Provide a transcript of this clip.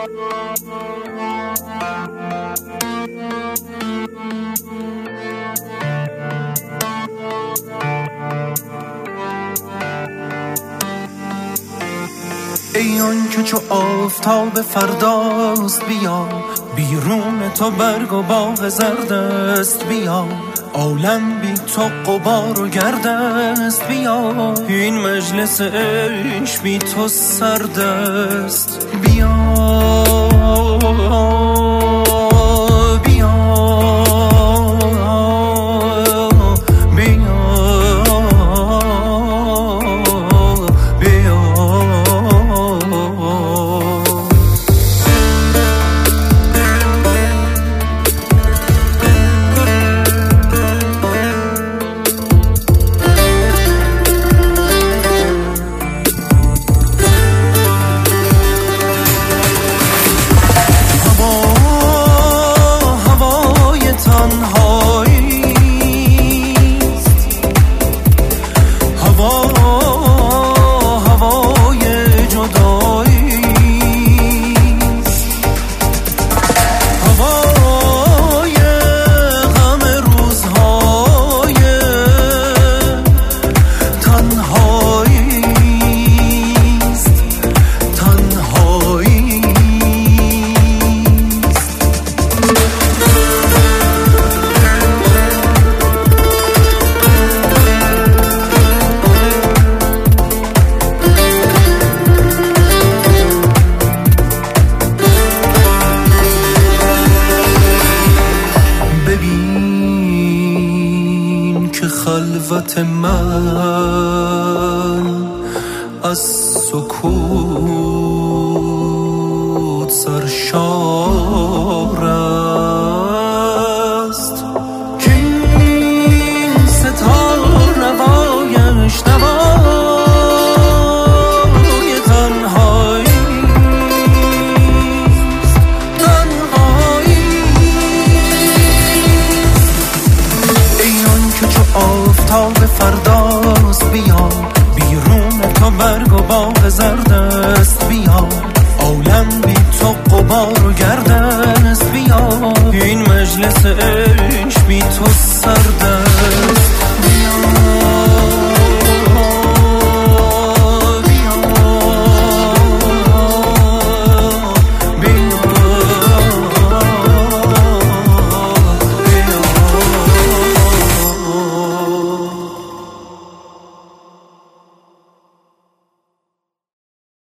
ای آن که چو آفتاب فرداست بیا، بیرون تو برگ و باغ زرد است بیا، عالم بی تو غبار و گرد است بیا، این مجلس عشق بی تو سرد است بیا بیا خلوت من از سکوت سرشار است، که این ستار نوایش نوای تنهایی تنهایی. ای آن که چو آفتاب فرداست بیا، بیرون تو برگ و باغ زرد است بیا، عالم بی تو غبار و گرد است بیا، این مجلس عشق بی تو سرد است